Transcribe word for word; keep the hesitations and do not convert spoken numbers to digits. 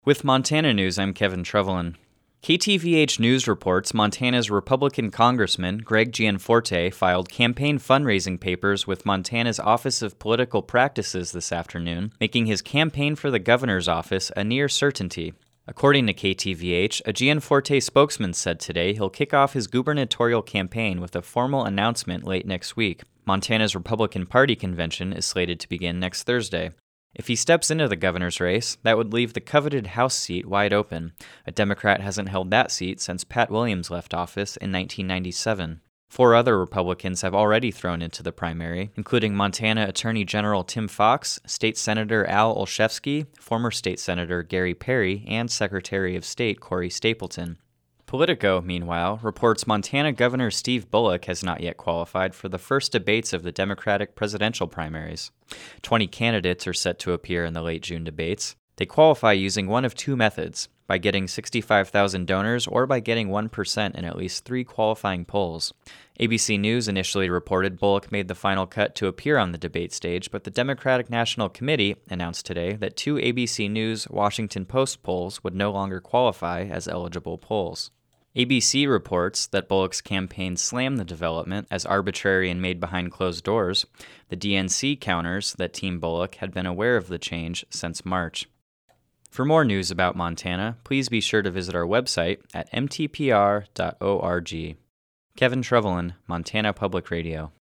With Montana News, I'm Kevin Trevelyan. K T V H News reports Montana's Republican Congressman Greg Gianforte filed campaign fundraising papers with Montana's Office of Political Practices this afternoon, making his campaign for the governor's office a near certainty. According to K T V H, a Gianforte spokesman said today he'll kick off his gubernatorial campaign with a formal announcement late next week. Montana's Republican Party convention is slated to begin next Thursday. If he steps into the governor's race, that would leave the coveted House seat wide open. A Democrat hasn't held that seat since Pat Williams left office in nineteen ninety-seven. Four other Republicans have already thrown into the primary, including Montana Attorney General Tim Fox, State Senator Al Olszewski, former State Senator Gary Perry, and Secretary of State Corey Stapleton. Politico, meanwhile, reports Montana Governor Steve Bullock has not yet qualified for the first debates of the Democratic presidential primaries. Twenty candidates are set to appear in the late June debates. They qualify using one of two methods, by getting sixty-five thousand donors or by getting one percent in at least three qualifying polls. A B C News initially reported Bullock made the final cut to appear on the debate stage, but the Democratic National Committee announced today that two A B C News Washington Post polls would no longer qualify as eligible polls. A B C reports that Bullock's campaign slammed the development as arbitrary and made behind closed doors. The D N C counters that Team Bullock had been aware of the change since March. For more news about Montana, please be sure to visit our website at m t p r dot org. Kevin Trevelyan, Montana Public Radio.